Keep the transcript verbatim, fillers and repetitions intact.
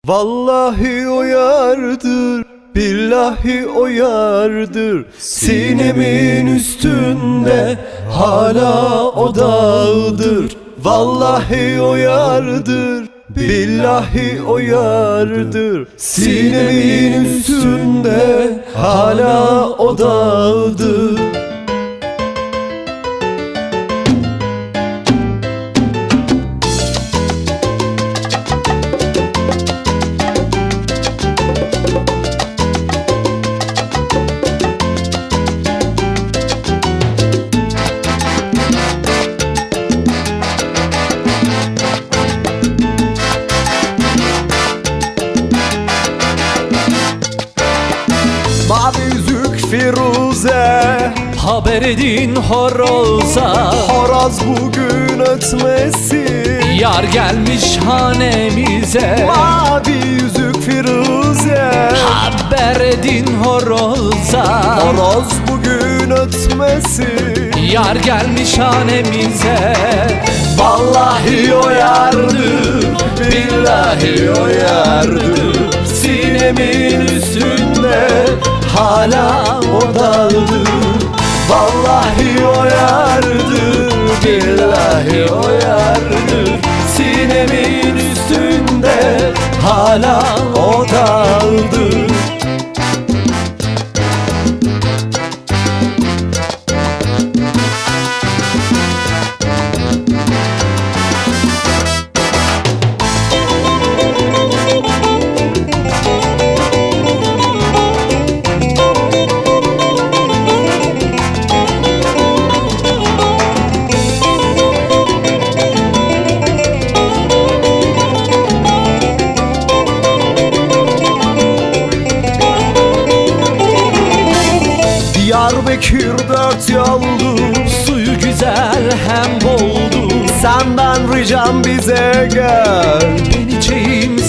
Vallahi o yardır, billahi o yardır. Sinemin üstünde hala o dağdır. Vallahi o yardır, billahi o yardır. Sinemin üstünde hala o dağdır. Mavi yüzük Firuze, haber edin horoza. horoz bugün ötmesin. Yar gelmiş hanemize. Mavi yüzük Firuze, Haber edin horoza. horoz bugün ötmesin. Yar gelmiş hanemize. Vallahi o yardır, billahi o yardır. Sinemin üstünde hala o dağdır. Vallahi o yardır, billahi o yardır. Sinemin üstünde hala o dağdır. Diyarbakır dört yoldu, Suyu güzel hem boldu. senden ricam bize gel. Ben içeyim